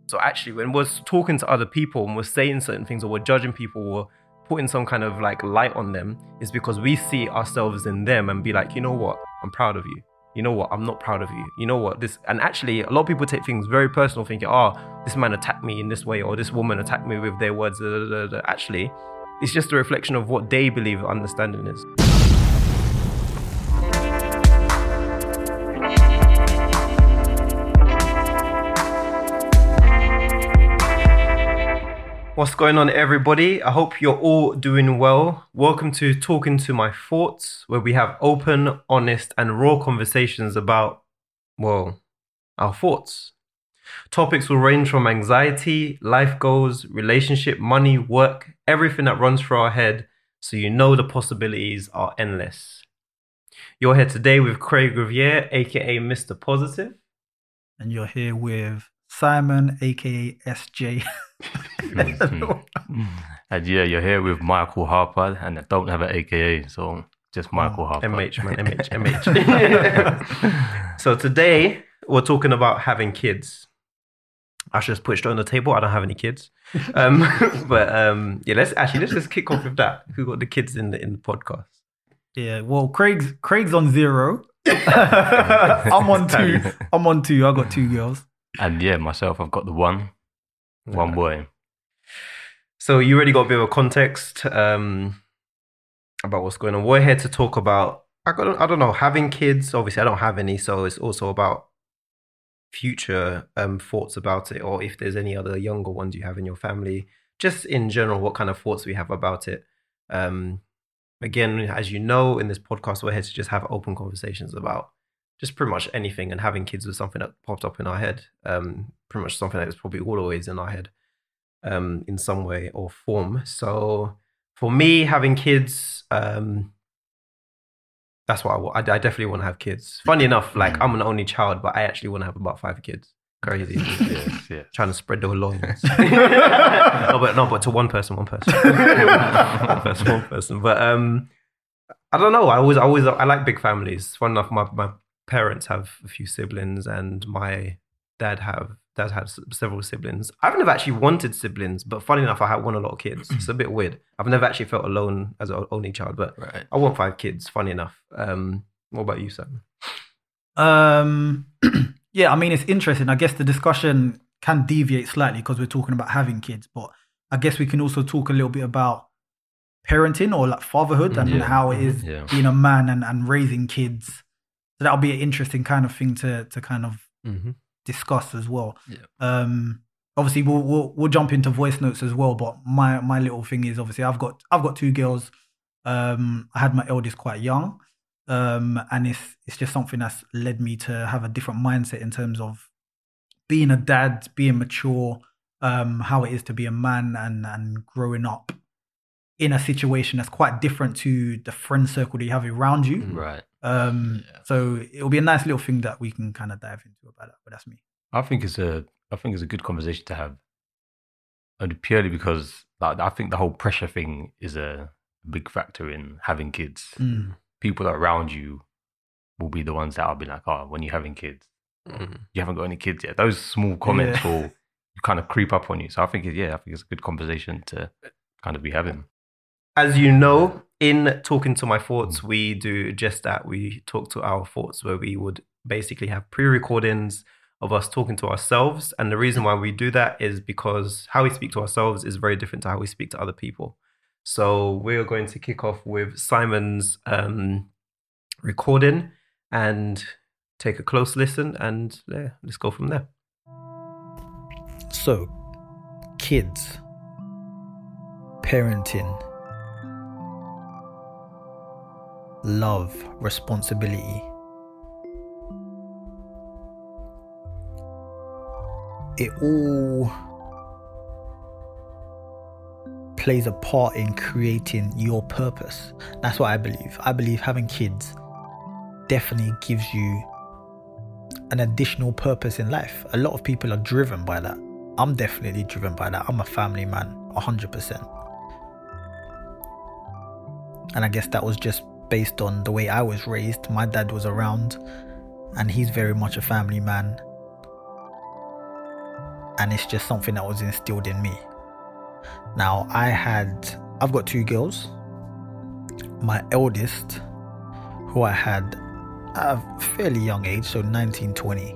So actually, when we're talking to other people and we're saying certain things or we're judging people or putting some kind of like light on them, is because we see ourselves in them and be like, you know what, I'm proud of you. You know what, I'm not proud of you. You know what, this, and actually a lot of people take things very personal, thinking, oh, this man attacked me in this way, or this woman attacked me with their words. Actually, it's just a reflection of what they believe understanding is. What's going on, everybody? I hope you're all doing well. Welcome to Talking to My Thoughts, where we have open, honest, and raw conversations about, well, our thoughts. Topics will range from anxiety, life goals, relationship, money, work, everything that runs through our head, so you know the possibilities are endless. You're here today with Craig Riviere, aka Mr. Positive. And you're here with Simon, aka SJ. And yeah, you're here with Michael Harper, and I don't have an AKA, so just Michael Harper. MH, man, MH. So today we're talking about having kids. I should just put it on the table. I don't have any kids. But let's just kick off with that. Who got the kids in the podcast? Yeah, well, Craig's on 0. I'm on 2. I got 2 girls. And yeah, myself, I've got the one boy. So you already got a bit of context about what's going on. We're here to talk about, I don't know, having kids. Obviously, I don't have any, so it's also about future thoughts about it, or if there's any other younger ones you have in your family. Just in general, what kind of thoughts we have about it. Again, as you know, in this podcast, we're here to just have open conversations about just pretty much anything, and having kids was something that popped up in our head. Pretty much something that is probably always in our head in some way or form. So for me, having kids, that's what I want. I definitely want to have kids. Funny enough, like I'm an only child, but I actually want to have about 5 kids. Crazy. Yeah. Trying to spread the loins. no, but to one person. one person. But I don't know. I like big families. Fun enough, my parents have a few siblings, and my dad has several siblings. I've never actually wanted siblings, but funny enough, I want a lot of kids. It's a bit weird. I've never actually felt alone as an only child, but right. I want 5 kids. Funny enough. What about you, Sam? Yeah, I mean, it's interesting. I guess the discussion can deviate slightly because we're talking about having kids, but I guess we can also talk a little bit about parenting or like fatherhood and how it is being a man and raising kids. So that'll be an interesting kind of thing to kind of discuss as well. Yeah. Obviously, we'll jump into voice notes as well. But my little thing is, obviously I've got 2 girls. I had my eldest quite young, and it's just something that's led me to have a different mindset in terms of being a dad, being mature, how it is to be a man, and growing up in a situation that's quite different to the friend circle that you have around you. Right. So it'll be a nice little thing that we can kind of dive into about that. But that's me. I think it's a good conversation to have, and purely because like, I think the whole pressure thing is a big factor in having kids. People around you will be the ones that will be like, oh, when you're having kids, you haven't got any kids yet. Those small comments will kind of creep up on you. So I think it's a good conversation to kind of be having. As you know, in Talking to My Thoughts, we do just that. We talk to our thoughts, where we would basically have pre-recordings of us talking to ourselves. And the reason why we do that is because how we speak to ourselves is very different to how we speak to other people. So we're going to kick off with Simon's recording and take a close listen, and let's go from there. So, kids, parenting, love, responsibility. It all plays a part in creating your purpose. That's what I believe. I believe having kids definitely gives you an additional purpose in life. A lot of people are driven by that. I'm definitely driven by that. I'm a family man, 100%. And I guess that was just based on the way I was raised. My dad was around, and he's very much a family man. and it's just something that was instilled in me. Now, I've got 2 girls. My eldest, who I had at a fairly young age, so 19, 20.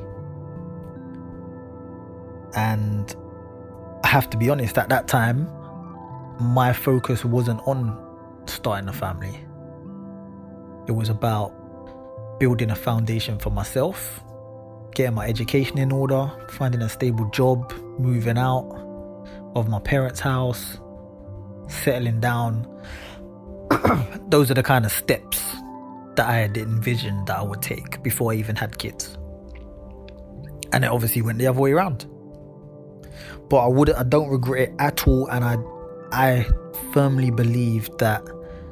And I have to be honest, at that time, my focus wasn't on starting a family. It was about building a foundation for myself, getting my education in order, finding a stable job, moving out of my parents' house, settling down. Those are the kind of steps that I had envisioned that I would take before I even had kids. And it obviously went the other way around. But I don't regret it at all, and I firmly believe that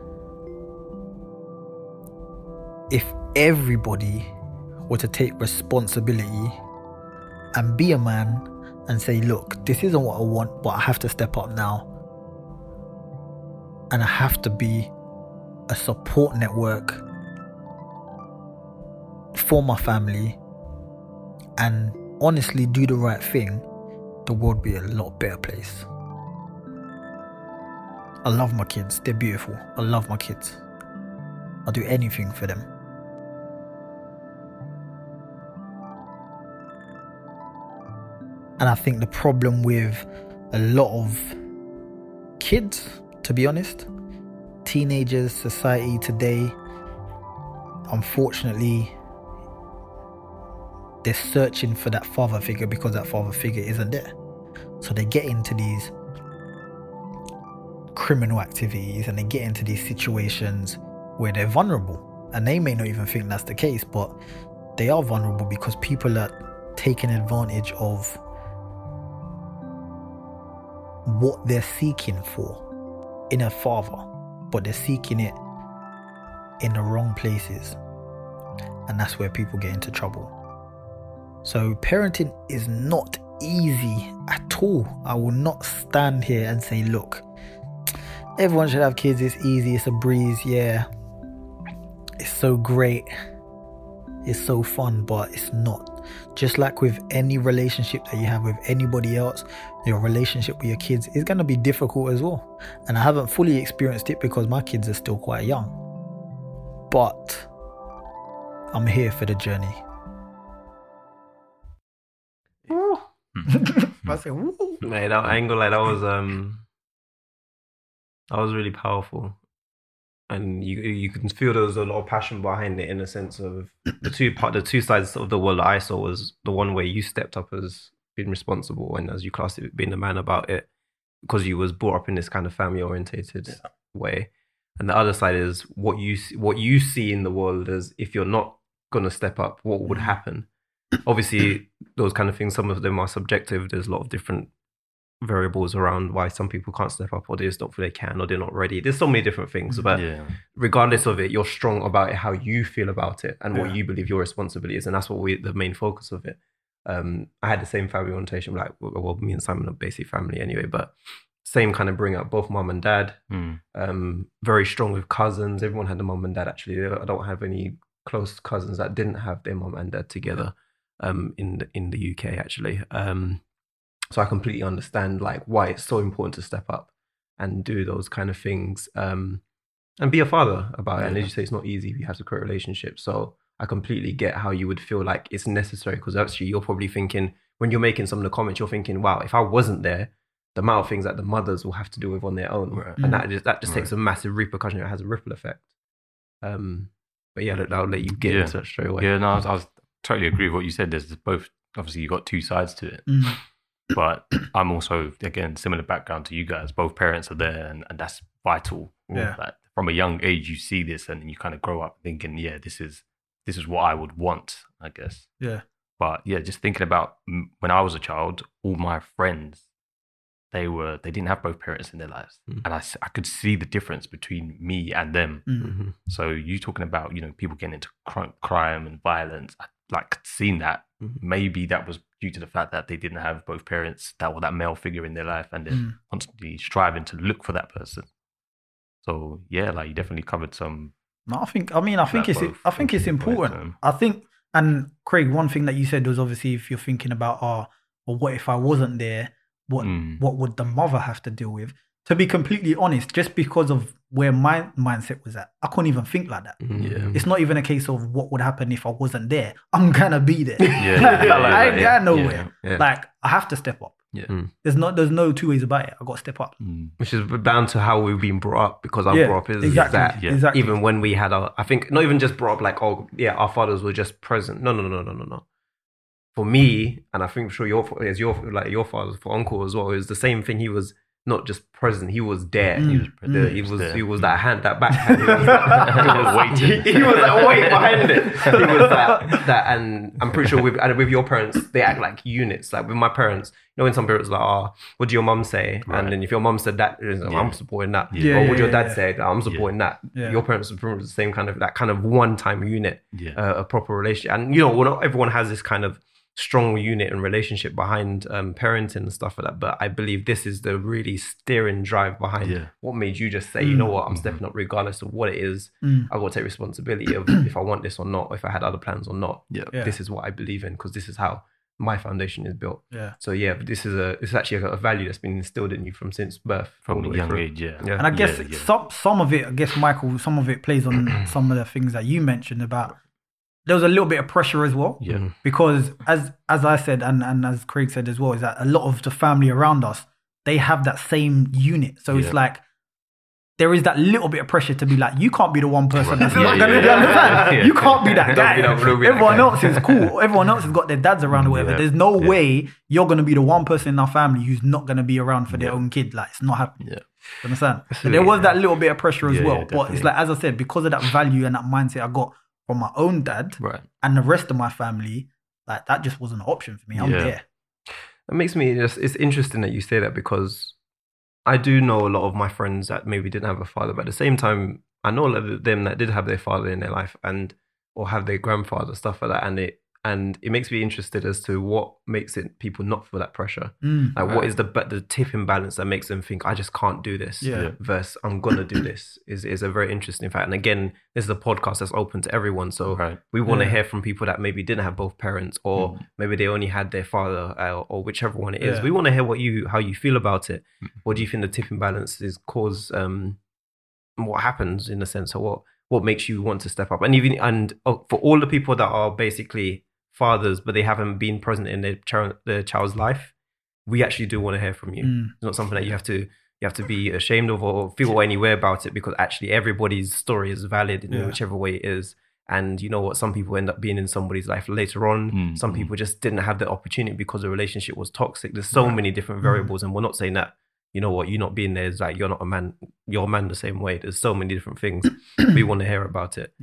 if everybody were to take responsibility and be a man and say, look, this isn't what I want, but I have to step up now, and I have to be a support network for my family and honestly do the right thing, the world would be a lot better place. I love my kids. They're beautiful. I love my kids. I'll do anything for them. And I think the problem with a lot of kids, to be honest, teenagers, society today, unfortunately, they're searching for that father figure because that father figure isn't there. So they get into these criminal activities and they get into these situations where they're vulnerable. And they may not even think that's the case, but they are vulnerable because people are taking advantage of what they're seeking for in a father, but they're seeking it in the wrong places. And that's where people get into trouble. So parenting is not easy at all. I will not stand here and say, look, everyone should have kids, it's easy, it's a breeze, yeah, it's so great, it's so fun, but it's not. Just like with any relationship that you have with anybody else, your relationship with your kids is going to be difficult as well. And I haven't fully experienced it because my kids are still quite young. But I'm here for the journey. I say, woo. Mate, that angle, like that was really powerful, and you can feel there was a lot of passion behind it, in the sense of the two sides of the world that I saw was the one where you stepped up as being responsible and, as you classed it, being a man about it because you was brought up in this kind of family orientated way, and the other side is what you see in the world as if you're not gonna step up, what would happen. Obviously, those kind of things, some of them are subjective. There's a lot of different variables around why some people can't step up, or they just don't feel they can, or they're not ready. There's so many different things, but regardless of it, you're strong about it, how you feel about it, and what you believe your responsibility is, and that's what the main focus of it. I had the same family orientation, like, well, me and Simon are basically family anyway, but same kind of bring up, both mum and dad. Very strong with cousins. Everyone had a mum and dad, actually. I don't have any close cousins that didn't have their mum and dad together. In the UK, actually. So I completely understand like why it's so important to step up and do those kind of things, and be a father about it. And as you say, it's not easy. You have to create relationships. So I completely get how you would feel like it's necessary, because actually you're probably thinking, when you're making some of the comments, you're thinking, wow, if I wasn't there, the amount of things that the mothers will have to do with on their own, and that just takes a massive repercussion. It has a ripple effect. But yeah, I'll let you get into it straight away. Yeah, no, I was totally agree with what you said. There's both, obviously you got two sides to it, but I'm also, again, similar background to you guys. Both parents are there, and that's vital. Like, from a young age, you see this, and you kind of grow up thinking, yeah, this is what I would want, I guess. Yeah. But yeah, just thinking about when I was a child, all my friends, they didn't have both parents in their lives, and I could see the difference between me and them. So you talking about, people getting into crime and violence, like seeing that, maybe that was due to the fact that they didn't have both parents that male figure in their life, and they're constantly striving to look for that person. So yeah, like you definitely covered some. No, I think it's important. I think, and Craig, one thing that you said was, obviously, if you're thinking about, or what if I wasn't there? What would the mother have to deal with? To be completely honest, just because of where my mindset was at, I couldn't even think like that. Yeah. It's not even a case of what would happen if I wasn't there. I'm gonna be there. I ain't going nowhere. Yeah. Like, I have to step up. Yeah. There's no two ways about it. I got to step up. Which is down to how we've been brought up, because our brought up is that even when we had I think not even just brought up like, oh yeah, our fathers were just present. No. For me, and I think for your father, for uncle as well, it was the same thing. He was not just present, he was there. He was that hand, that backhand. He was that weight behind it. He was that, and I'm pretty sure with your parents, they act like units. Like with my parents, you know, when some parents are like, what do your mum say? Right. And then if your mum said that, I'm supporting that. Or what your dad said, I'm supporting that. Your parents are the same kind of, that kind of one-time unit, a proper relationship. And you know, not everyone has this kind of strong unit and relationship behind parenting and stuff like that, but I believe this is the really steering drive behind what made you just say, you know what, I'm stepping up regardless of what it is. I got to take responsibility of if I want this or not, or if I had other plans or not. This is what I believe in, because this is how my foundation is built. So this is actually a value that's been instilled in you since birth, from a young age. And I guess some of it, I guess, Michael, some of it plays on some of the things that you mentioned about. There was a little bit of pressure as well, because as I said, and as Craig said as well, is that a lot of the family around us, they have that same unit. So it's like, there is that little bit of pressure to be like, you can't be the one person that's not going to be understand. You can't be that guy. Everyone else is cool. Everyone else has got their dads around or whatever. There's no way you're going to be the one person in our family who's not going to be around for their own kid. Like, it's not happening. Understand? So there was that little bit of pressure as well. But it's like, as I said, because of that value and that mindset I got from my own dad and the rest of my family, like, that just wasn't an option for me. I'm there. It makes me it's interesting that you say that, because I do know a lot of my friends that maybe didn't have a father, but at the same time, I know a lot of them that did have their father in their life or have their grandfather, stuff like that, and it makes me interested as to what makes it people not feel that pressure. What is the tipping balance that makes them think, I just can't do this, versus I'm gonna do this, is a very interesting fact. And again, this is a podcast that's open to everyone, so we want to hear from people that maybe didn't have both parents, or maybe they only had their father, or whichever one it is. We want to hear how you feel about it. What do you think the tipping balance is cause? What happens in a sense, or what makes you want to step up? And for all the people that are basically fathers, but they haven't been present in their child's life, we actually do want to hear from you. It's not something that you have to be ashamed of or feel any way about it, because actually everybody's story is valid in whichever way it is. And you know what? Some people end up being in somebody's life later on. Some people just didn't have the opportunity because the relationship was toxic. There's so many different variables, and we're not saying that, you know what, you not being there is like you're not a man. You're a man the same way. There's so many different things. We want to hear about it.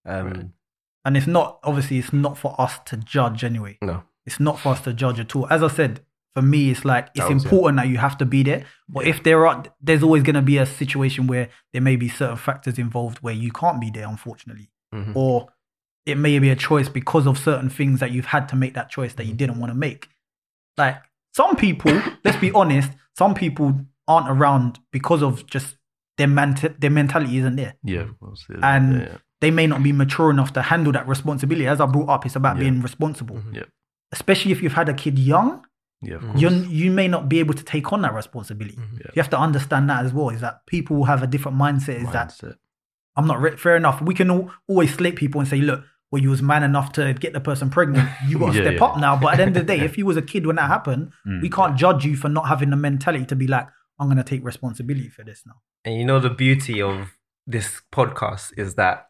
And it's not for us to judge anyway. No. It's not for us to judge at all. As I said, for me, it's like, it's important that you have to be there. But if there's always going to be a situation where there may be certain factors involved where you can't be there, unfortunately. Or it may be a choice because of certain things that you've had to make that choice that you didn't want to make. Like, some people, let's be honest, some people aren't around because of just their mentality isn't there. Of course. And they may not be mature enough to handle that responsibility. As I brought up, it's about being responsible. Especially if you've had a kid young, you may not be able to take on that responsibility. You have to understand that as well, is that people will have a different mindset. That I'm not fair enough. We can always slate people and say, look, well, you was man enough to get the person pregnant. You got to step up now. But at the end of the day, if you was a kid when that happened, we can't judge you for not having the mentality to be like, I'm going to take responsibility for this now. And you know, the beauty of this podcast is that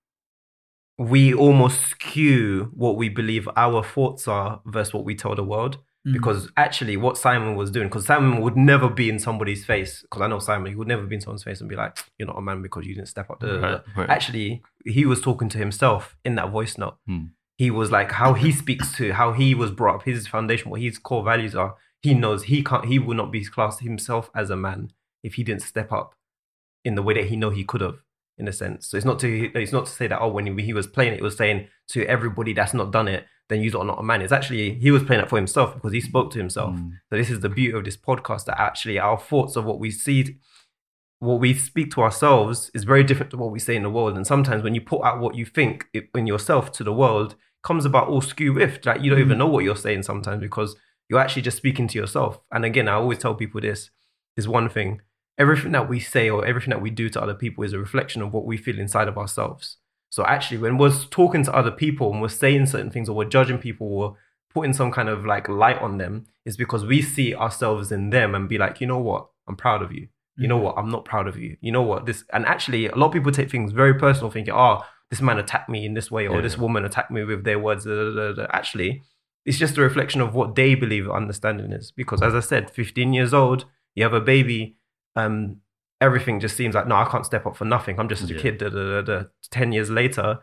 we almost skew what we believe our thoughts are versus what we tell the world. Because actually what Simon was doing, because Simon would never be in somebody's face, because I know Simon, he would never be in someone's face and be like, you're not a man because you didn't step up. Actually, he was talking to himself in that voice note. He was like, how he speaks to, how he was brought up, his foundation, what his core values are. He knows he will not be classed himself as a man if he didn't step up in the way that he could have, in a sense. So it's not to say that, when he was playing it, was saying to everybody that's not done it, then you're not a man. It's actually, he was playing it for himself because he spoke to himself. So this is the beauty of this podcast, that actually our thoughts of what we see, what we speak to ourselves is very different to what we say in the world. And sometimes when you put out what you think in yourself to the world, it comes about all skew-whiffed. Like, you don't even know what you're saying sometimes because you're actually just speaking to yourself. And again, I always tell people this is one thing. Everything that we say or everything that we do to other people is a reflection of what we feel inside of ourselves. So actually, when we're talking to other people and we're saying certain things or we're judging people or putting some kind of like light on them, is because we see ourselves in them and be like, you know what, I'm proud of you. You know what, I'm not proud of you. You know what, this, and actually a lot of people take things very personal, thinking, oh, this man attacked me in this way, or this woman attacked me with their words. Actually, it's just a reflection of what they believe understanding is. Because as I said, 15 years old, you have a baby, everything just seems like, no, I can't step up for nothing. I'm just a kid. 10 years later,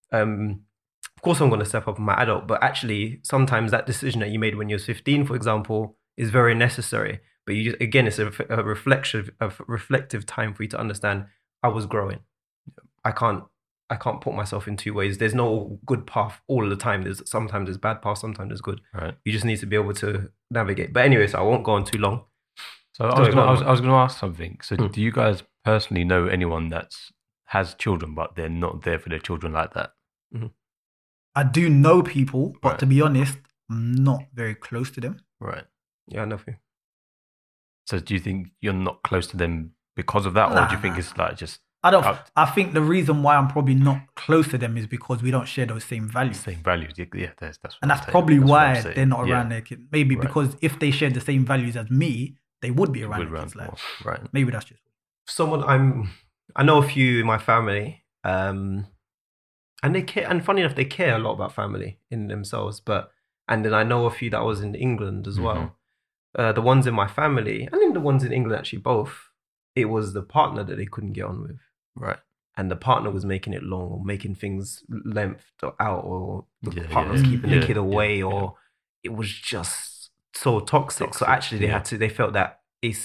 of course I'm going to step up in my adult. But actually, sometimes that decision that you made when you were 15, for example, is very necessary. But you just, again, it's a reflective time for you to understand I was growing. I can't put myself in two ways. There's no good path all the time. Sometimes there's bad path, sometimes there's good. Right. You just need to be able to navigate. But anyway, so I won't go on too long. So I was going to ask something. So do you guys personally know anyone that has children, but they're not there for their children like that? Mm-hmm. I do know people, but to be honest, I'm not very close to them. Right. Yeah, I know you. So do you think you're not close to them because of that? Or do you think it's like just... I think the reason why I'm probably not close to them is because we don't share those same values. Same values, yeah. That's and that's probably why they're not around their kids. Maybe because if they shared the same values as me, they would be around their kids. Like, right. Maybe that's just someone I know a few in my family, and they care. And funny enough, they care a lot about family in themselves. And then I know a few that was in England as well. The ones in my family, and then the ones in England actually both. It was the partner that they couldn't get on with. Right. And the partner was making it long or making things lengthed out, or the partner was keeping the kid away, or it was just so toxic. So actually they felt that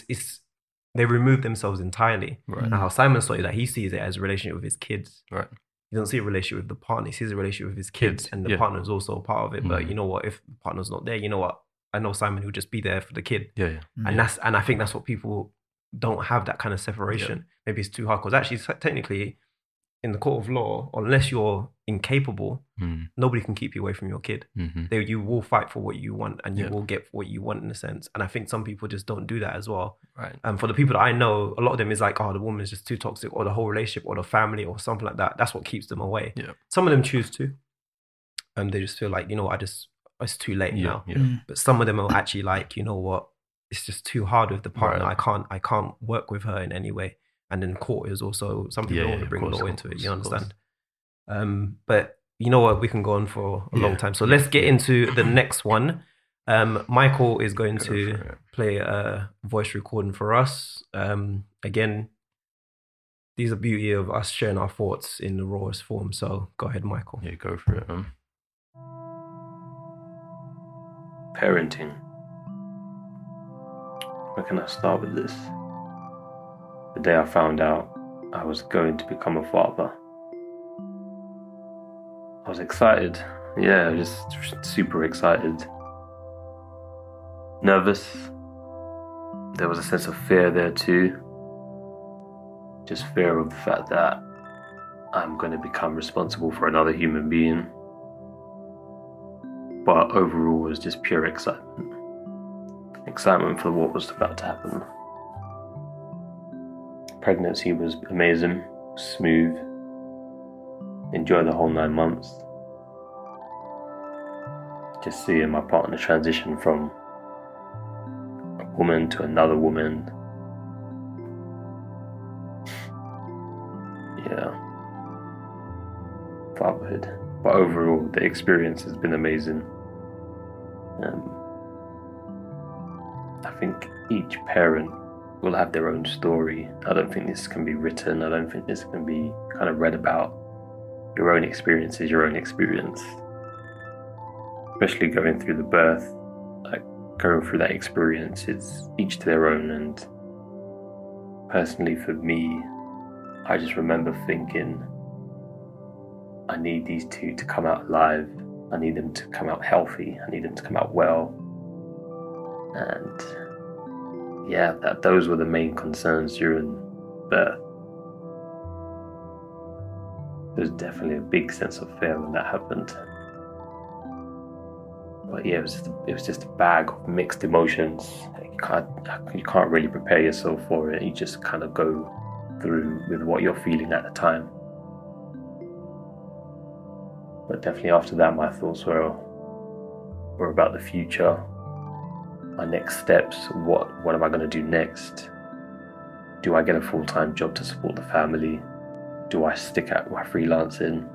they removed themselves entirely. Right. Now how Simon saw it, that he sees it as a relationship with his kids. Right. He doesn't see a relationship with the partner, he sees a relationship with his kids, and the partner is also a part of it. But you know what, if the partner's not there, you know what, I know Simon will just be there for the kid. And I think that's what people don't have, that kind of separation. Maybe it's too hard, because actually technically in the court of law, unless you're incapable, nobody can keep you away from your kid. You will fight for what you want, and you will get what you want in a sense. And I think some people just don't do that as well. Right. And for the people that I know, a lot of them is like, oh, the woman is just too toxic, or the whole relationship, or the family, or something like that. That's what keeps them away. Some of them choose to. They just feel like, you know what, it's too late now. But some of them are actually like, you know what, it's just too hard with the partner. I can't work with her in any way. And then court is also, some people don't want to bring law into it. You understand? But you know what, we can go on for a long time. So let's get into the next one. Michael is going to play a voice recording for us. Again, these are the beauty of us sharing our thoughts in the rawest form. So go ahead, Michael. Yeah, go for it. Parenting. Where can I start with this? The day I found out I was going to become a father, I was excited. Yeah, just super excited. Nervous. There was a sense of fear there too. Just fear of the fact that I'm going to become responsible for another human being. But overall, it was just pure excitement. Excitement for what was about to happen. Pregnancy was amazing, smooth. Enjoyed the whole 9 months. Just seeing my partner transition from a woman to another woman. Yeah. Fatherhood. But overall, the experience has been amazing. I think each parent will have their own story. I don't think this can be written. I don't think this can be kind of read about. Your own experience is your own experience. Especially going through the birth, like going through that experience, it's each to their own. And personally for me, I just remember thinking, I need these two to come out alive. I need them to come out healthy. I need them to come out well. And yeah, those were the main concerns during birth. There's definitely a big sense of fear when that happened. But yeah, it was just a bag of mixed emotions. You can't really prepare yourself for it. You just kind of go through with what you're feeling at the time. But definitely after that, my thoughts were about the future, my next steps. What am I going to do next? Do I get a full-time job to support the family? Do I stick at my freelancing?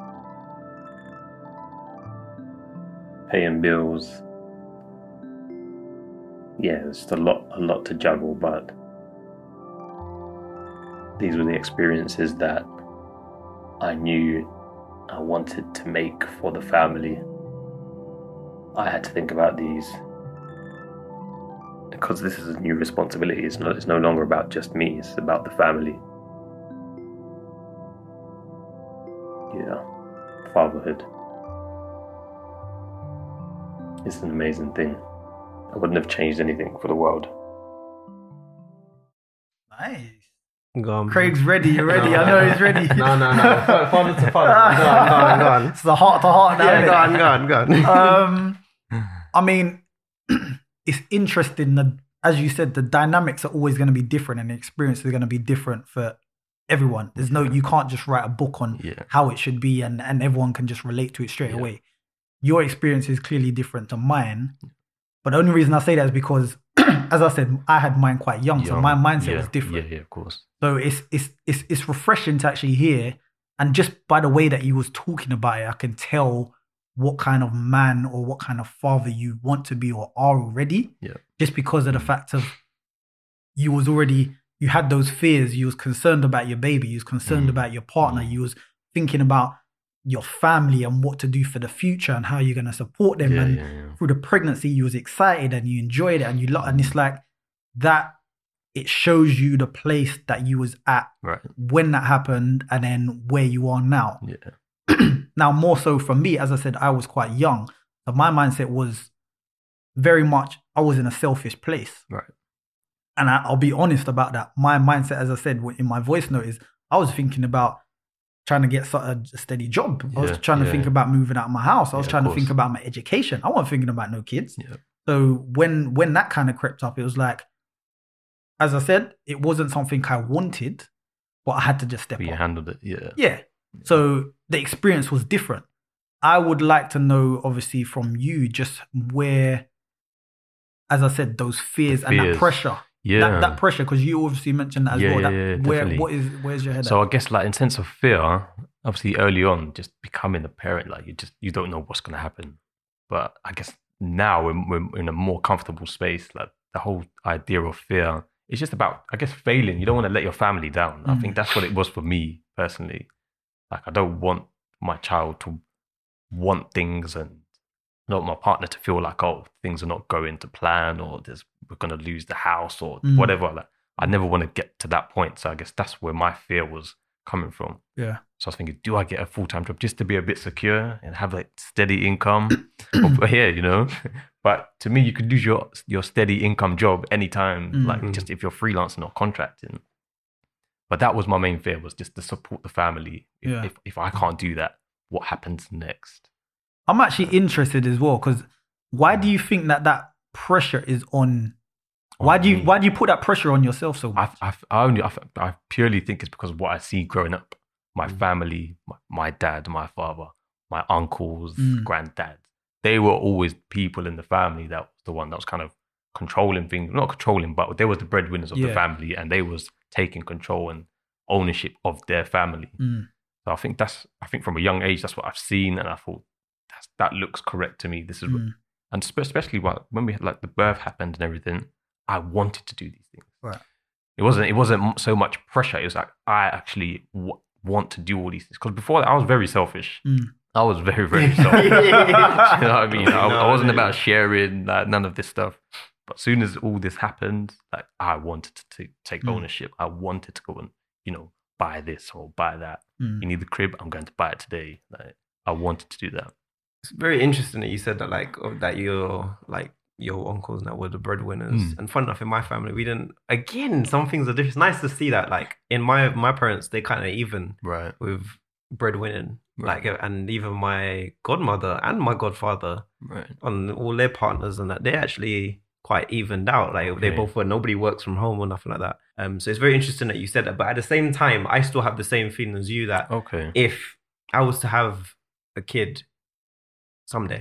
Paying bills. Yeah, it's just a lot to juggle, but these were the experiences that I knew I wanted to make for the family. I had to think about these because this is a new responsibility. It's no longer about just me, it's about the family. Yeah, fatherhood. It's an amazing thing. I wouldn't have changed anything for the world. Nice. Go on, Craig's ready. You're ready. I know he's ready. No. Father to father. Go on. It's the heart to heart now. Yeah, go on. I mean, it's interesting that, as you said, the dynamics are always going to be different and the experiences are going to be different for everyone. You can't just write a book on how it should be and everyone can just relate to it straight away. Your experience is clearly different to mine. But the only reason I say that is because, as I said, I had mine quite young, so my mindset was different. Yeah, of course. So it's refreshing to actually hear, and just by the way that you was talking about it, I can tell what kind of man or what kind of father you want to be or are already. Yeah. Just because of the fact of you had those fears, you was concerned about your baby, you was concerned about your partner, you was thinking about your family and what to do for the future and how you're going to support them. Through the pregnancy, you was excited and you enjoyed it and it's like that. It shows you the place that you was at when that happened and then where you are now. Yeah. Now, more so for me, as I said, I was quite young. So my mindset was very much, I was in a selfish place. Right. And I'll be honest about that. My mindset, as I said in my voice note, is I was thinking about trying to get a steady job. I was trying to think about moving out of my house. I was trying to think about my education. I wasn't thinking about no kids. Yeah. So when that kind of crept up, it was like, as I said, it wasn't something I wanted, but I had to just step up. You handled it, yeah. Yeah. So the experience was different. I would like to know, obviously, from you, just where, as I said, those fears and that pressure. Yeah. That pressure, because you obviously mentioned that as well. Where's your head at? So I guess like in sense of fear, obviously early on, just becoming a parent, like you don't know what's going to happen. But I guess now we're in a more comfortable space. Like the whole idea of fear, it's just about, I guess, failing. You don't want to let your family down. I think that's what it was for me personally. Like, I don't want my child to want things and not my partner to feel like, oh, things are not going to plan or we're going to lose the house or whatever. Like, I never want to get to that point. So I guess that's where my fear was coming from. Yeah. So I was thinking, do I get a full-time job just to be a bit secure and have like steady income? Here, But to me, you could lose your steady income job anytime, like just if you're freelancing or contracting. But that was my main fear, was just to support the family. If I can't do that, what happens next? I'm actually interested as well, because why do you think that pressure is on? Why do you put that pressure on yourself so much? I purely think it's because of what I see growing up. My family, my dad, my father, my uncles, granddads. They were always people in the family that was the one that was kind of controlling things. Not controlling, but they was the breadwinners of the family, and they was taking control and ownership of their family. So I think from a young age, that's what I've seen, and I thought that looks correct to me. This is, and especially when we had like the birth happened and everything, I wanted to do these things. Right. It wasn't so much pressure. It was like I actually want to do all these things, because before that I was very selfish. I was very, very selfish. You know what I mean? I wasn't about sharing, like, none of this stuff. But as soon as all this happened, like, I wanted to take ownership. I wanted to go and, buy this or buy that. You need the crib? I'm going to buy it today. Like, I wanted to do that. It's very interesting that you said that, that your uncles that were the breadwinners. And fun enough, in my family, we didn't. Again, some things are different. It's nice to see that, like, in my parents, they kind of even right with breadwinning. Like, and even my godmother and my godfather, on all their partners and that, they're actually quite evened out. Like they both were, nobody works from home or nothing like that. So it's very interesting that you said that. But at the same time, I still have the same feeling as you that if I was to have a kid someday,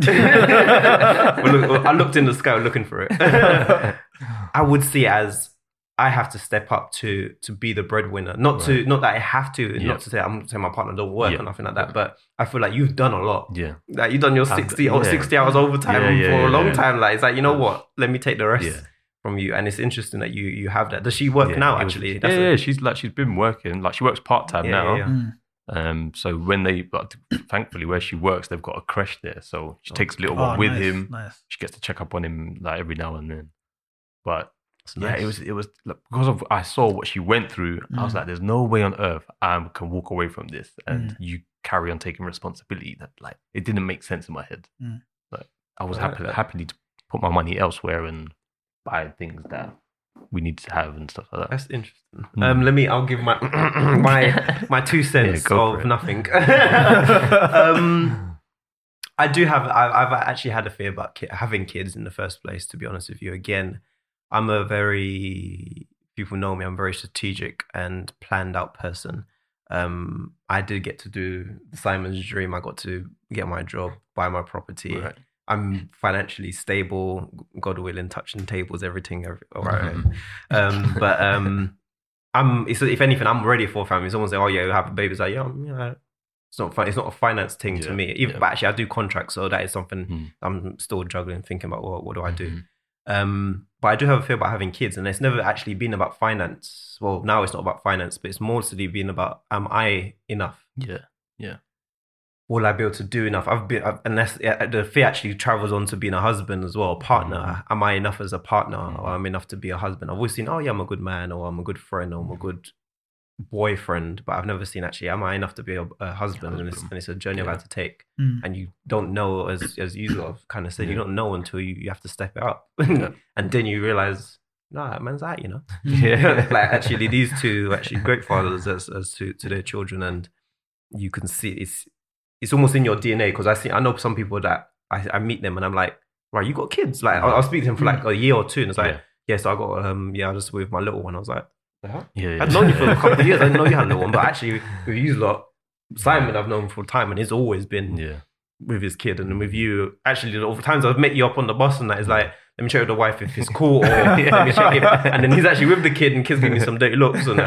I looked in the sky looking for it. I would see it as I have to step up to be the breadwinner. Not that I have to, not to say I'm saying my partner don't work or nothing like that, but I feel like you've done a lot. Yeah. Like you've done your 60 hours overtime for a long time. Like it's like, you know what? Let me take the rest from you. And it's interesting that you have that. Does she work now actually? She's been working. Like she works part-time now. So when thankfully where she works, they've got a creche there. So she takes a little one with him. Nice. She gets to check up on him like every now and then. But it was like, because I saw what she went through. I was like, there's no way on earth I can walk away from this and you carry on taking responsibility. That like it didn't make sense in my head. Like I was happily to put my money elsewhere and buy things that we need to have and stuff like that. That's interesting. I'll give my my 2 cents of nothing. I've actually had a fear about having kids in the first place, to be honest with you. Again, people know me, I'm a very strategic and planned out person. I did get to do the Simon's dream. I got to get my job, buy my property. Right. I'm financially stable, God willing, touching tables, everything. All right. If anything, I'm ready for a family. Someone say, "Oh yeah, you have a baby." It's like, yeah. It's not fun. It's not a finance thing to me. But actually, I do contracts, so that is something I'm still juggling, thinking about what do I do. But I do have a fear about having kids, and it's never actually been about finance. Well, now it's not about finance, but it's mostly been about, am I enough? Yeah. Will I be able to do enough? Unless the fear actually travels on to being a husband as well, a partner. Am I enough as a partner, or am I enough to be a husband? I've always seen, I'm a good man, or I'm a good friend, or I'm a good boyfriend, but I've never seen actually, am I enough to be a husband? And it's a journey I've had to take. And you don't know, as you kind of said, you don't know until you have to step it up. And then you realize, no, that man's out, like actually these two actually great fathers as to their children, and you can see it's almost in your DNA, because I know some people that I meet them and I'm like, right, you got kids? Like I'll speak to them for like a year or two, and it's like, so I got I was with my little one. I was like, I've known you for a couple of years. I didn't know you had a little one, but actually with you lot, Simon I've known for a time, and he's always been with his kid. And then with you, actually all the times I've met you up on the bus and that, is like, let me check with the wife if it's cool, or let me check if, and then he's actually with the kid and kids give me some dirty looks and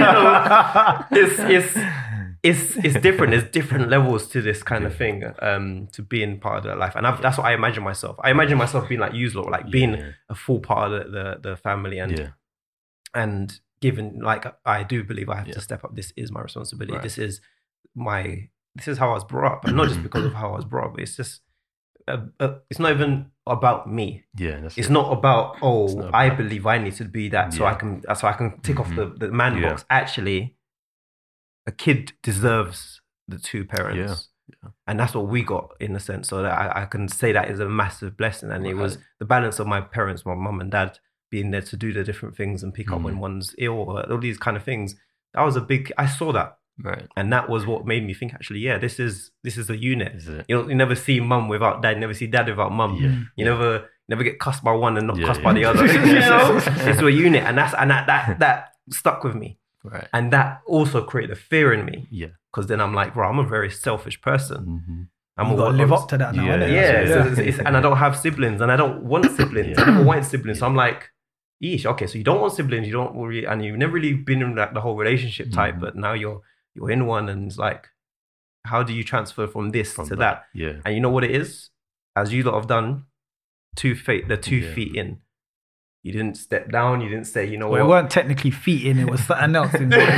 it's different. There's different levels to this kind of thing, to being part of that life. And that's what I imagine myself. I imagine myself being like you lot, like being a full part of the family, and given, like, I do believe I have to step up. This is my responsibility. Right. This is how I was brought up, and not just because of how I was brought up. It's just it's not even about me. It's not about I believe I need to be that, so I can tick off the man box. Actually, a kid deserves the two parents. And that's what we got, in a sense. So that I can say that is a massive blessing. And it was the balance of my parents, my mum and dad, being there to do the different things and pick up when one's ill, or all these kind of things. That was I saw that. Right. And that was what made me think, actually, this is a unit. You never see mum without dad, you never see dad without mum. You never get cussed by one and not cussed by the other. It's a unit. And that stuck with me. Right. And that also created a fear in me. Because then I'm like, bro, I'm a very selfish person. I'm got to live up to that now. And I don't have siblings, and I don't want siblings. I never wanted siblings. So I'm like, yeesh, okay, so you don't want siblings, you don't really, and you've never really been in like the whole relationship type, but now you're in one, and it's like, how do you transfer from this to that? And you know what it is? As you lot have done, 2 feet in. You didn't step down. You didn't say, you know what? It weren't technically feet in. It was something else in there.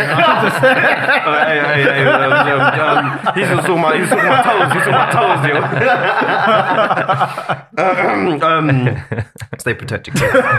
He's just on my toes. He's on my toes, yo. Stay protected.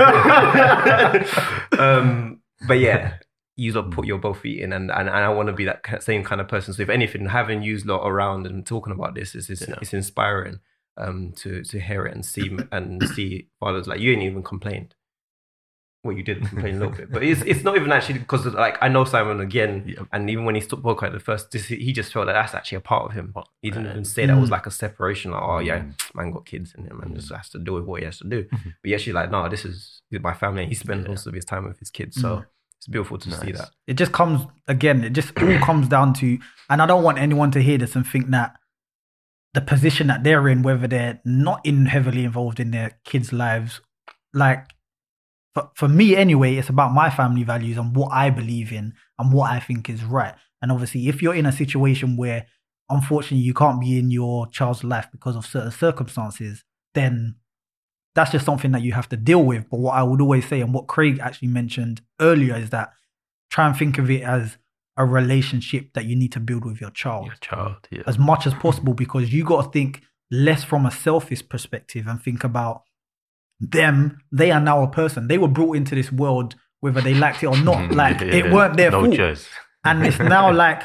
But yeah, you lot put your both feet in, and I want to be that same kind of person. So if anything, having you lot around and talking about this it's inspiring to hear it and see fathers like you ain't even complained. what you did complain a little bit, but it's not even actually because like I know Simon again, and even when he spoke at the first, he just felt that that's actually a part of him. He didn't even say that was like a separation. Like, oh yeah, man got kids in him and just has to do what he has to do. But he actually like, no, this is my family. He spends most of his time with his kids, so it's beautiful to see that. It just comes again. It just all comes down to, and I don't want anyone to hear this and think that the position that they're in, whether they're not heavily involved in their kids' lives, like. For me anyway, it's about my family values and what I believe in and what I think is right. And obviously, if you're in a situation where, unfortunately, you can't be in your child's life because of certain circumstances, then that's just something that you have to deal with. But what I would always say, and what Craig actually mentioned earlier, is that try and think of it as a relationship that you need to build with your child. As much as possible, because you got to think less from a selfish perspective and think about them. They are now a person. They were brought into this world whether they liked it or not. Like it weren't their fault. Choice. And it's now like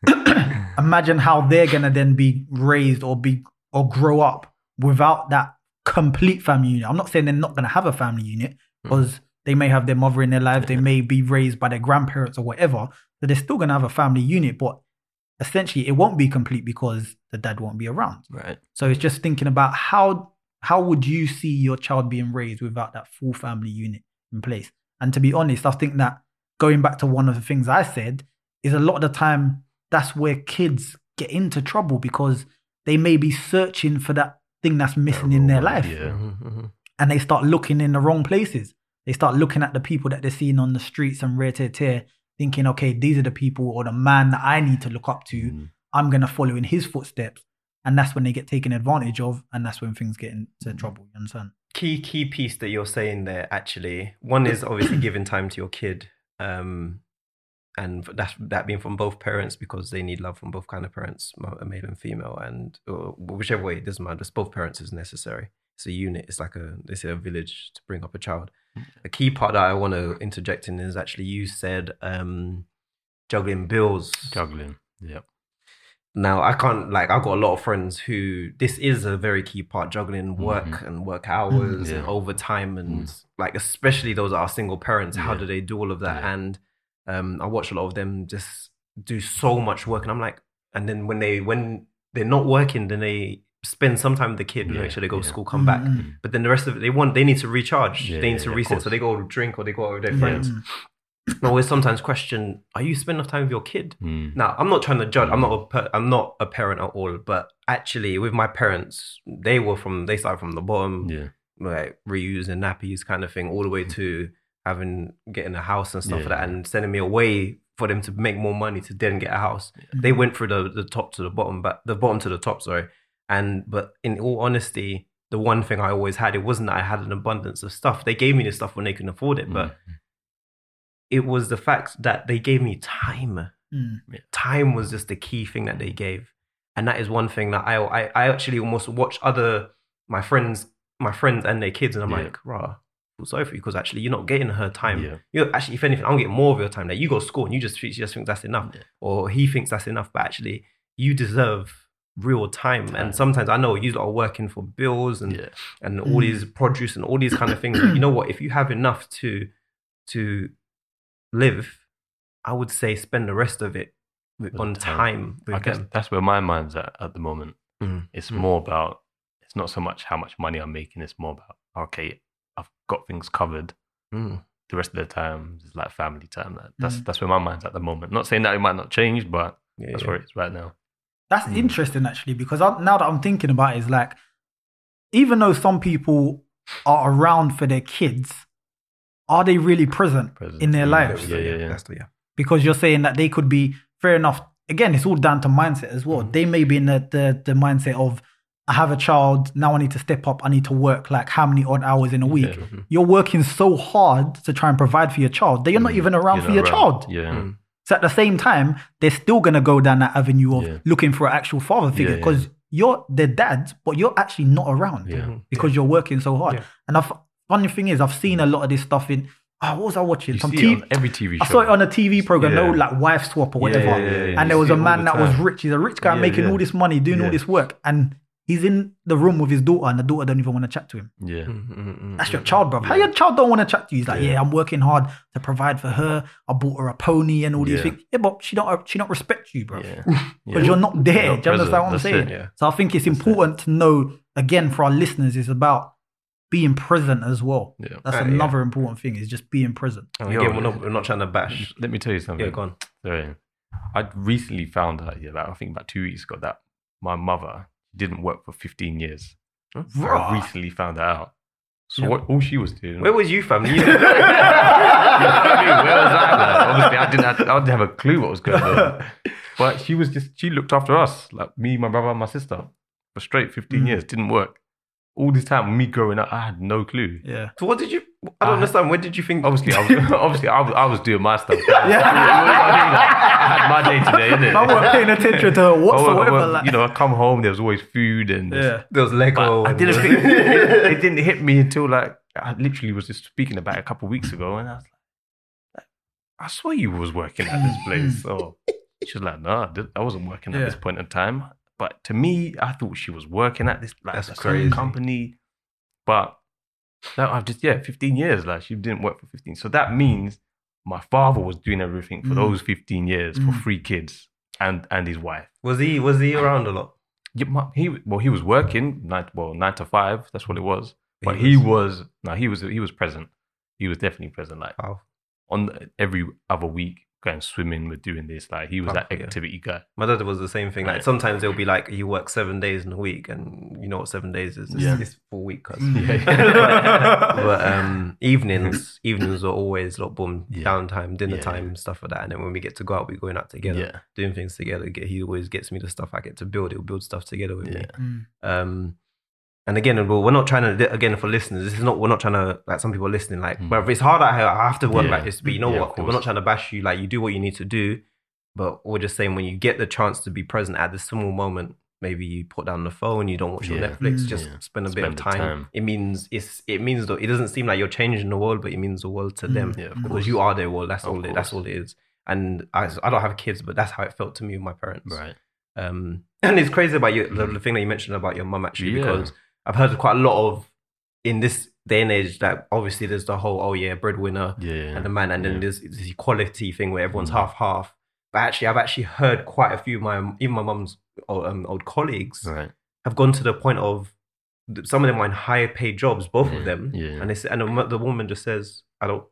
imagine how they're gonna then be raised or grow up without that complete family unit. I'm not saying they're not gonna have a family unit, because they may have their mother in their life, they may be raised by their grandparents or whatever, so they're still gonna have a family unit, but essentially it won't be complete because the dad won't be around. Right. So it's just thinking about how would you see your child being raised without that full family unit in place? And to be honest, I think that going back to one of the things I said is a lot of the time that's where kids get into trouble, because they may be searching for that thing that's missing in their life. And they start looking in the wrong places. They start looking at the people that they're seeing on the streets and rare tear, thinking, okay, these are the people or the man that I need to look up to. I'm going to follow in his footsteps. And that's when they get taken advantage of, and that's when things get into trouble. You understand? Key piece that you're saying there, actually, one is obviously giving time to your kid, and that being from both parents, because they need love from both kind of parents, male and female, and whichever way, it doesn't matter. Just both parents is necessary. It's a unit. It's like they say a village to bring up a child. A key part that I want to interject in is actually you said juggling bills. Now, I've got a lot of friends who this is a very key part, juggling work and work hours and overtime and like, especially those that are single parents, how do they do all of that? And I watch a lot of them just do so much work, and I'm like, and then when they're not working, then they spend some time with the kid, make sure they go to school, come back. But then the rest of it, they need to recharge, they need to reset, so they go drink or they go out with their friends. I always sometimes question, are you spending enough time with your kid? Now, I'm not trying to judge. I'm not a parent at all. But actually, with my parents, they started from the bottom, like reusing nappies kind of thing, all the way to getting a house and stuff like that, and sending me away for them to make more money to then get a house. They went through the top to the bottom, but the bottom to the top, sorry. But in all honesty, the one thing I always had, it wasn't that I had an abundance of stuff. They gave me the stuff when they couldn't afford it, but it was the fact that they gave me time. Time was just the key thing that they gave. And that is one thing that I actually almost watch my friends and their kids, and I'm like, rah, I'm sorry for you, because actually you're not getting her time. You're actually, if anything, I'm getting more of your time. Like, you go to school and you just think that's enough, or he thinks that's enough, but actually you deserve real time. And sometimes I know you are working for bills and all these produce and all these kind of things. You know what? If you have enough to live, I would say spend the rest of it on time with them. I guess that's where my mind's at the moment. It's more about, it's not so much how much money I'm making, it's more about, okay, I've got things covered. The rest of the time is like family time. That's where my mind's at the moment. Not saying that it might not change, but that's where it is right now. That's interesting, actually, because now that I'm thinking about it, is like, even though some people are around for their kids, are they really present in their lives? Because you're saying that they could be, fair enough, again, it's all down to mindset as well. They may be in the mindset of, I have a child, now I need to step up, I need to work like how many odd hours in a week. You're working so hard to try and provide for your child that you're not even around for your child. So at the same time, they're still going to go down that avenue of looking for an actual father figure, because you're their dad, but you're actually not around because you're working so hard. And funny thing is, I've seen a lot of this stuff in, what was I watching? Every TV show. I saw it on a TV program, like Wife Swap or whatever. And there was a man that was rich. He's a rich guy making all this money, doing all this work. And He's in the room with his daughter and the daughter don't even want to chat to him. Yeah. That's your child, bro. How your child don't want to chat to you? He's like, I'm working hard to provide for her. I bought her a pony and all these things. Yeah, but she don't respect you, bro. Because you're not there. Do you understand what I'm saying? So I think it's important to know, again, for our listeners, it's about being present as well. Yeah. That's another important thing, is just being present. Again, we're not trying to bash. Let me tell you something. Yeah, go on. Sorry. I recently found out, I think about 2 weeks ago, that my mother didn't work for 15 years. I recently found that out. So all she was doing... Where was you, fam? Where was I? Obviously, I didn't have a clue what was going on. But she looked after us, like me, my brother, and my sister, for straight 15 years. Didn't work. All this time, me growing up, I had no clue. Yeah. So what did you... I don't understand. When did you think... Obviously, I was doing my stuff. I had my day today, innit? I wasn't paying attention to her whatsoever. I come home, there was always food and... There was Lego. I didn't think... it didn't hit me until, I literally was just speaking about it a couple of weeks ago, and I was like, I swear you was working at this place. So she was like, no, I wasn't working at this point in time. But to me, I thought she was working at this company. But I've just 15 years. She didn't work for 15. So that means my father was doing everything for those 15 years for 3 kids and his wife. Was he around a lot? Yeah, he was working 9 to 5. That's what it was. But he was present. He was definitely present. On every other week, going swimming, we're doing this. He was that activity guy. My dad was the same thing. Sometimes it'll be you work 7 days in a week, and you know what 7 days is? It's full week. But evenings are always downtime, dinner time, stuff like that. And then when we get to go out, we're going out together, doing things together. He always gets me the stuff I get to build. He'll build stuff together with me. And again, we're not trying to, again, for listeners, we're not trying to, some people are listening, but if it's hard out here, I have to work like this. But you know what? We're not trying to bash you. You do what you need to do. But we're just saying, when you get the chance to be present at this small moment, maybe you put down the phone, you don't watch your Netflix, just spend a bit of time. It means though, it doesn't seem like you're changing the world, but it means the world to them. Because you are their world. That's all it is. And I don't have kids, but that's how it felt to me with my parents. Right. And it's crazy about the thing that you mentioned about your mum, actually, because I've heard quite a lot of, in this day and age, that obviously there's the whole, breadwinner and the man, and then there's this equality thing where everyone's half. But actually, I've actually heard quite a few of my mum's old colleagues have gone to the point of, some of them are in higher paid jobs, both of them, and the woman just says, I don't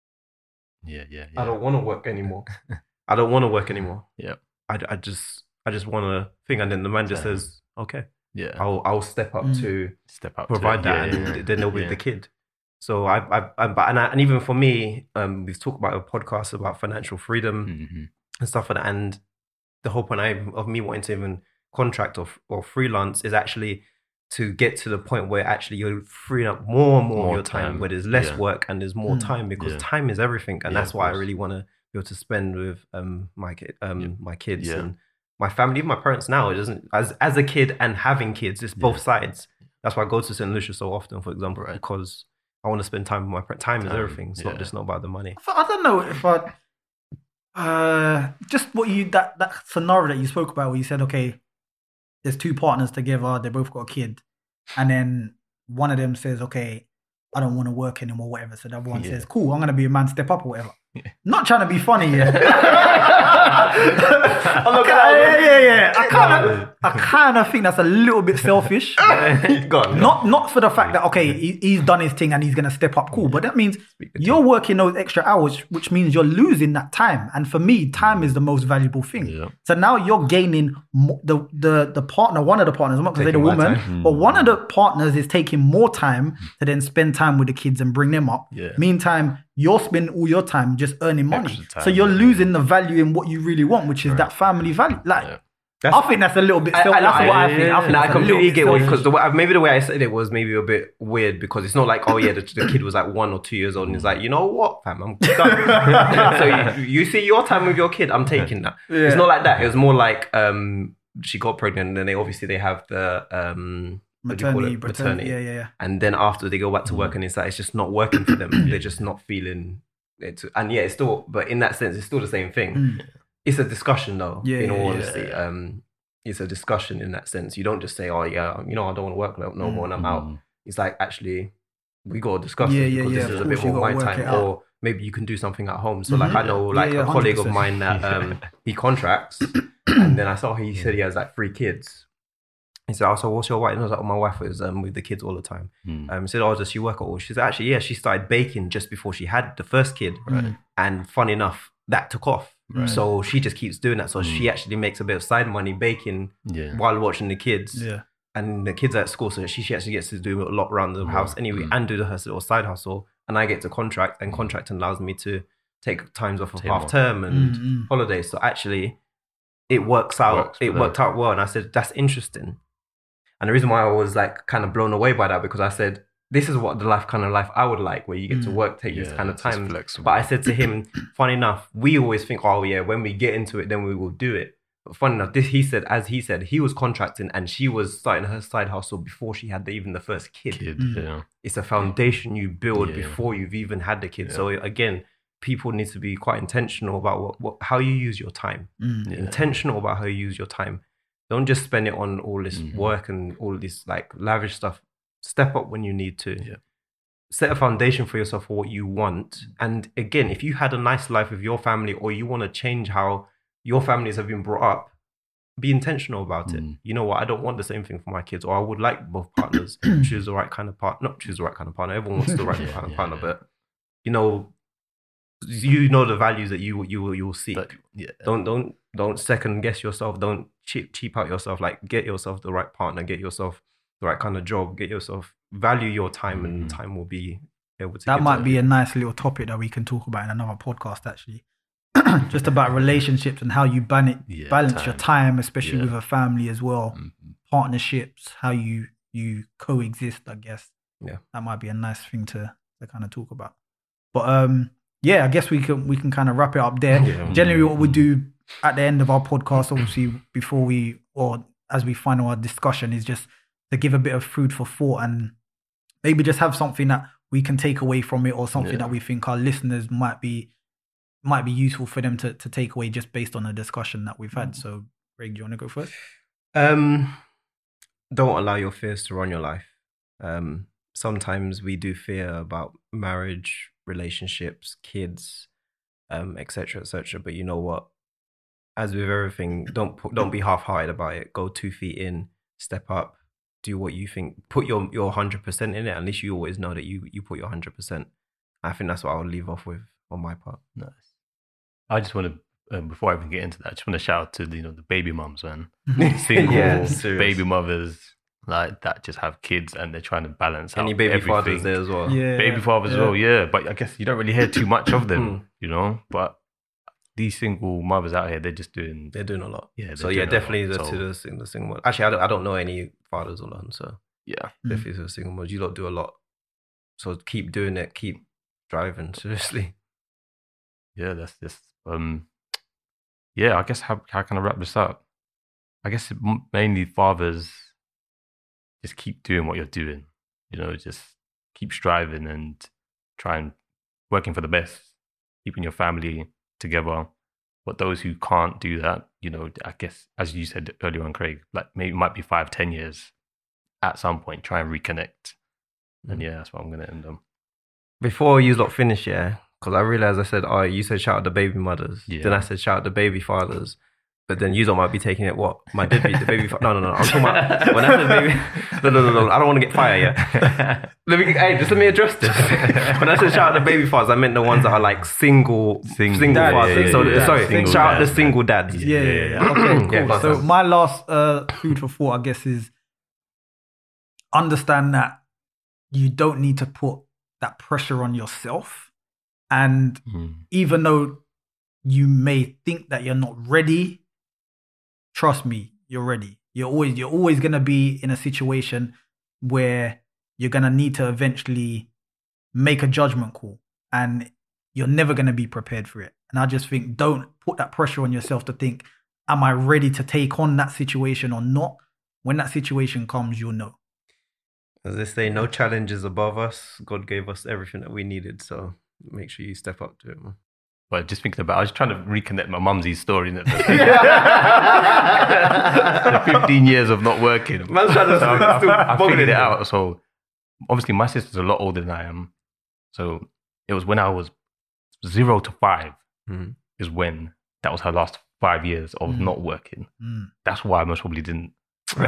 want to work anymore. I don't want to work anymore. Yeah. I just want to think, and then the man just says, okay. Yeah, I'll step up to provide that, and then there'll be the kid. So and even for me, we've talked about a podcast about financial freedom and stuff like that. And the whole point of me wanting to even contract or freelance is actually to get to the point where actually you're freeing up more and more of your time, where there's less work and there's more time, because time is everything, and that's why I really want to be able to spend with my kids and my family, even my parents now. It doesn't, as a kid and having kids, it's both sides. That's why I go to St. Lucia so often, for example, because I want to spend time with my parents. Time is everything. It's not about the money. I don't know if just what that scenario that you spoke about, where you said, okay, there's 2 partners together, they both got a kid, and then one of them says, okay, I don't want to work anymore, whatever. So the other one says, cool, I'm going to be a man, step up or whatever. Not trying to be funny, I kind of think that's a little bit selfish. Not for the fact that, okay, he's done his thing and he's going to step up, cool. But that means you're working those extra hours, which means you're losing that time. And for me, time is the most valuable thing. Yeah. So now you're gaining the partner, one of the partners, I'm not going to say the woman, but one of the partners is taking more time to then spend time with the kids and bring them up. Yeah. Meantime, you're spending all your time just earning money. So you're losing the value in what you really want, which is that family value. I think that's a little bit... That's what I think. I completely get what, because maybe the way I said it was maybe a bit weird, because it's not like, the kid was 1 or 2 years old and he's like, you know what, fam, I'm done. So you see your time with your kid, I'm taking that. It's not like that. It was more like she got pregnant, and then they have the... maternity. Yeah. And then after they go back to work, and it's just not working for them. They're just not feeling it. And it's still, but in that sense, it's still the same thing. It's a discussion though, in all honesty. it's a discussion in that sense. You don't just say, oh yeah, you know, I don't want to work no more and I'm out. It's like, actually, we got to discuss it because this is a bit more my time. Or maybe you can do something at home. So like I know like a colleague of mine that he contracts and then I saw he said he has like 3 kids. He said, oh, so what's your wife? And I was like, oh, my wife was with the kids all the time. He said, oh, does she work at all? She said, actually, yeah, she started baking just before she had the first kid. Right. And funny enough, that took off. Right. So she just keeps doing that. So she actually makes a bit of side money baking while watching the kids. Yeah. And the kids are at school, so she actually gets to do a lot around the house anyway and do her little side hustle. And I get to contract, and contracting allows me to take times off of half term and holidays. So actually, it works out. It worked out well. And I said, that's interesting. And the reason why I was like kind of blown away by that, because I said, this is what the life I would like, where you get to work, take this kind of time. But I said to him, funny enough, we always think, oh yeah, when we get into it, then we will do it. But funny enough, he said, he was contracting and she was starting her side hustle before she had even the first kid. It's a foundation you build before you've even had the kid. So again, people need to be quite intentional about how you use your time. Intentional about how you use your time. Don't just spend it on all this work and all this like lavish stuff. Step up when you need to. Yeah. Set a foundation for yourself for what you want. And again, if you had a nice life with your family or you want to change how your families have been brought up, be intentional about it. You know what? I don't want the same thing for my kids, or I would like both partners choose the right kind of partner. Not choose the right kind of partner. Everyone wants the right kind of partner, but you know the values that you will seek. Don't second guess yourself. Don't cheap out yourself. Like, get yourself the right partner. Get yourself the right kind of job. Get yourself, value your time, and time will be able to. That might be a nice little topic that we can talk about in another podcast, actually. Just about relationships and how you balance your time, especially with a family as well. Partnerships, how you coexist, I guess. Yeah, that might be a nice thing to kind of talk about. But I guess we can kind of wrap it up there. Generally, what we do at the end of our podcast, obviously, before we, or as we final our discussion, is just to give a bit of food for thought and maybe just have something that we can take away from it, or something that we think our listeners might be useful for them to take away just based on the discussion that we've had. So, Greg, do you want to go first? Don't allow your fears to run your life. Sometimes we do fear about marriage, relationships, kids, etc., etc. But you know what? As with everything, don't be half-hearted about it. Go 2 feet in, step up, do what you think. Put your 100% in it. At least you always know that you put your 100%. I think that's what I would leave off with on my part. Nice. I just want to, before I even get into that, I just want to shout out to the baby mums, man. Single baby mothers like that just have kids and they're trying to balance out baby everything. Fathers there as well. Baby fathers as well, But I guess you don't really hear too much of them, But these single mothers out here, they're doing a lot. Yeah. So definitely the single mother. Actually, I don't know any fathers or none. So definitely to the single mothers. You lot do a lot. So keep doing it. Keep driving. Seriously. Yeah, that's just. I guess how can I wrap this up? I guess mainly fathers, just keep doing what you're doing. Just keep striving and try and working for the best, keeping your family together. But those who can't do that, I guess, as you said earlier on, Craig, like maybe it might be 5-10 years at some point, try and reconnect. And that's what I'm going to end on. Before you lot finish, because I realized I said, you said shout out the baby mothers. Then I said shout out the baby fathers. But then you lot might be taking it, what? My deadbeat, the baby father. No. I'm talking about, when I said baby, no. I don't want to get fired yet. Just let me address this. When I said shout out the baby fathers, I meant the ones that are like single fathers. Shout out the single dads. Okay, cool. So my last food for thought, I guess, is understand that you don't need to put that pressure on yourself. And even though you may think that you're not ready, trust me, you're ready. You're always going to be in a situation where you're going to need to eventually make a judgment call, and you're never going to be prepared for it. And I just think, don't put that pressure on yourself to think, am I ready to take on that situation or not? When that situation comes, you'll know. As they say, no challenge is above us. God gave us everything that we needed. So make sure you step up to it, man. But just thinking about, I was trying to reconnect my mumsy's story. The 15 years of not working. Man's trying to I figured it out. So obviously my sister's a lot older than I am. So it was when I was 0 to 5 is when that was her last 5 years of not working. That's why I most probably didn't. Sure,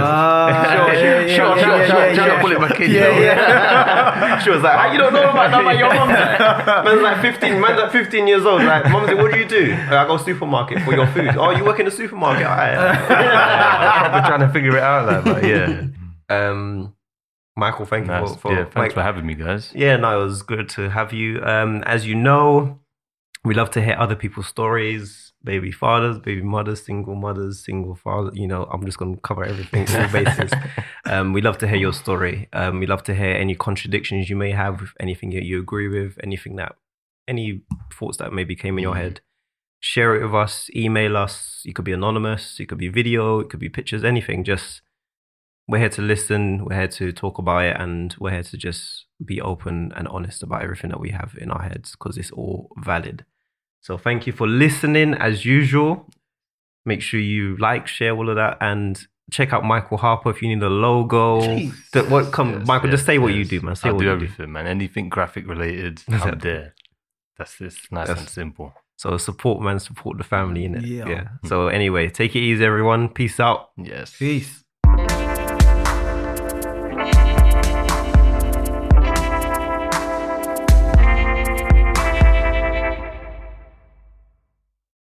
pull it back in. She was like, you don't know about your mum. Man's like 15 years old. Like, mum said, what do you do? I go to the supermarket for your food. Oh, you work in the supermarket? Probably trying to figure it out. But yeah. Michael, thank you thanks for having me, guys. Yeah, no, it was good to have you. As you know, we love to hear other people's stories. Baby fathers, baby mothers, single fathers. You know, I'm just going to cover everything, all bases. We love to hear your story. We love to hear any contradictions you may have, with anything that you agree with, any thoughts that maybe came in your head. Share it with us, email us. You could be anonymous, it could be video, it could be pictures, anything. Just, we're here to listen, we're here to talk about it, and we're here to just be open and honest about everything that we have in our heads, because it's all valid. So thank you for listening as usual. Make sure you like, share, all of that, and check out Michael Harper if you need a logo. Michael, just say what you do, man. I'll do everything, man. Anything graphic related, I'm there. That's nice and simple. So support the family, innit? Yeah. So anyway, take it easy, everyone. Peace out. Yes. Peace.